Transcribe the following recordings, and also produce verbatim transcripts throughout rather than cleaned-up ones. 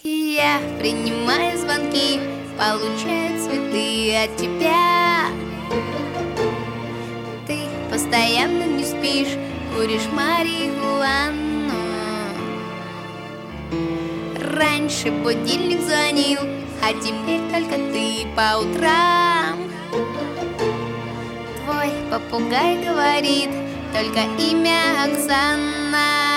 И я принимаю звонки, получаю цветы от тебя. Ты постоянно не спишь, куришь марихуану. Раньше будильник звонил, а теперь только ты по утрам. Твой попугай говорит только имя Оксана.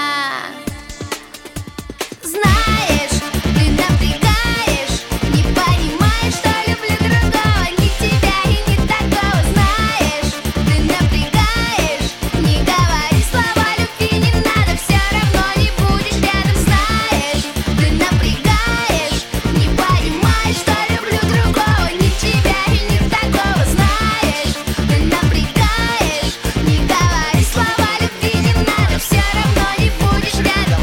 Знаешь, ты напрягаешь, не понимаешь, что люблю другого, ни тебя и не такого. Знаешь, ты напрягаешь, не говори слова любви, не надо, все равно не будешь рядом. Знаешь, ты напрягаешь, не понимаешь, что люблю другого, ни тебя и не такого. Знаешь, ты напрягаешь, не говори слова любви, не надо, все равно не будешь рядом.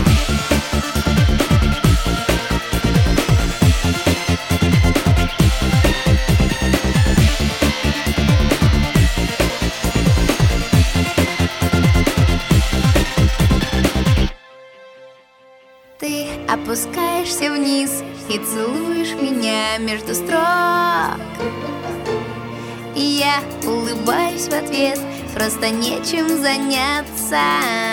Ты опускаешься вниз и целуешь меня между строк. И я улыбаюсь в ответ, просто нечем заняться.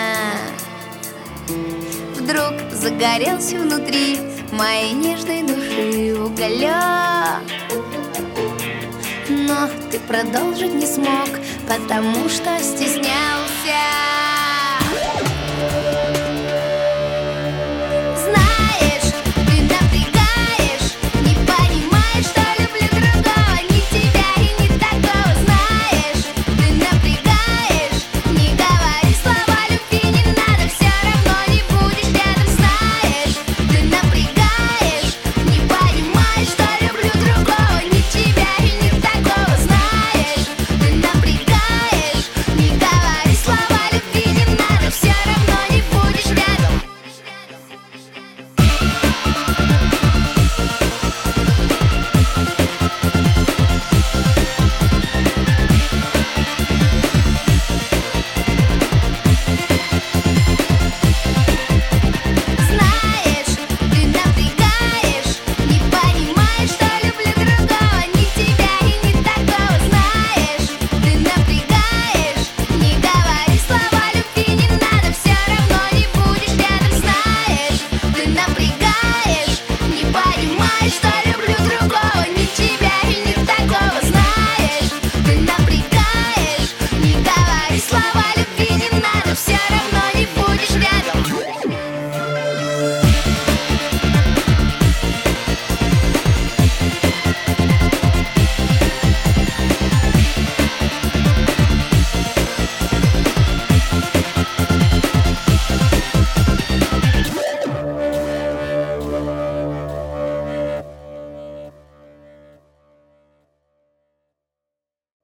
Вдруг загорелся внутри моей нежной души уголек. Но ты продолжить не смог, потому что стеснялся.